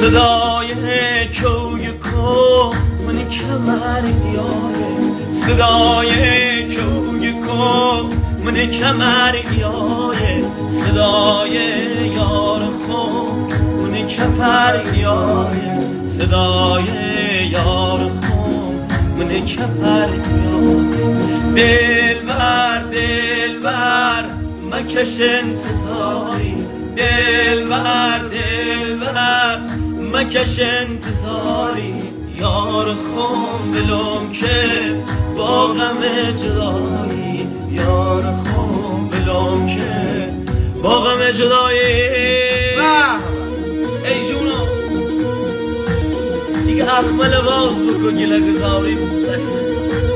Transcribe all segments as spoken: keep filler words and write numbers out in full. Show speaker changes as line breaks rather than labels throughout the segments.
صدای کوی کو من کمر یاره، صدای کوی کو من کمر یاره، صدای یار خون من کپر یاره، صدای یار خون من کپر یاره. دلبر دلبر مکش انتظاری، دلبر دلبر مکش انتظاری، یار خون بلوم که با غم جدایی، یار خون بلوم که با غم جدایی. ای جونو دیگه اخمل باز بکن گله گذاری بسه.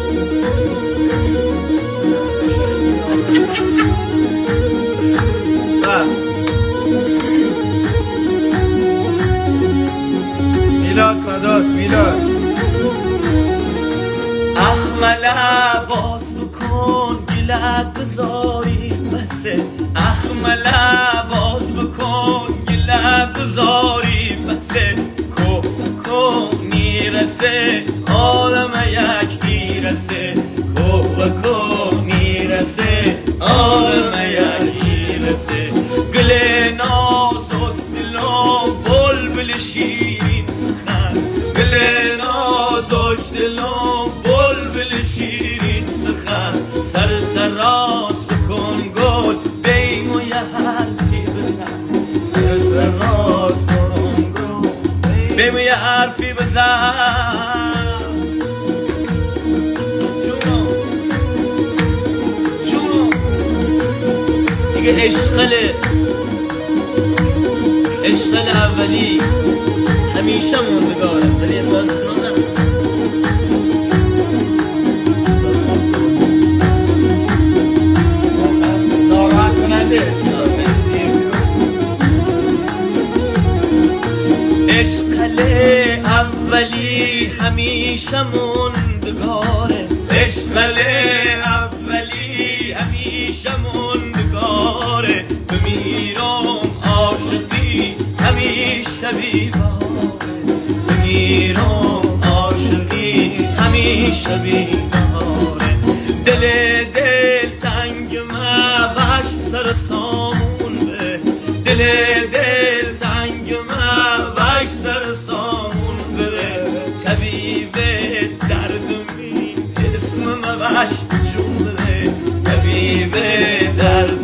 میلاد فدات میلاد.
اخمل باز بکن گله گذاری بسه، اخمل باز بکن گله گذاری بسه. کو کو نیرسه آدم یک ایرسه، کو کو نیرسه آدم یک ایرسه. گل نازد دلم بلبل شیرین سخن، گل نازد دلم بلبل شیرین سخن. سر سراس بکن گل بیم و یه حرفی بزن، سر سراس بکن گل بیم و یه حرفی بزن. جونو جونو دیگه عشقله، عشقل اولی همیشه موندگارم، ولی احساس کنم ناراحت کننده. عشقل اولی همیشه موندگاره، عشقل اولی همیشه موندگاره. بمیرم عاشقی همیشه بی‌بهاره، بمیرم عاشقی همیشه بی‌بهاره. دل دل تنگ مباش سر سامون به، دل دل تنگ مباش سر سامون به. طبیب درد می اسم مباش جون بده، طبیب درد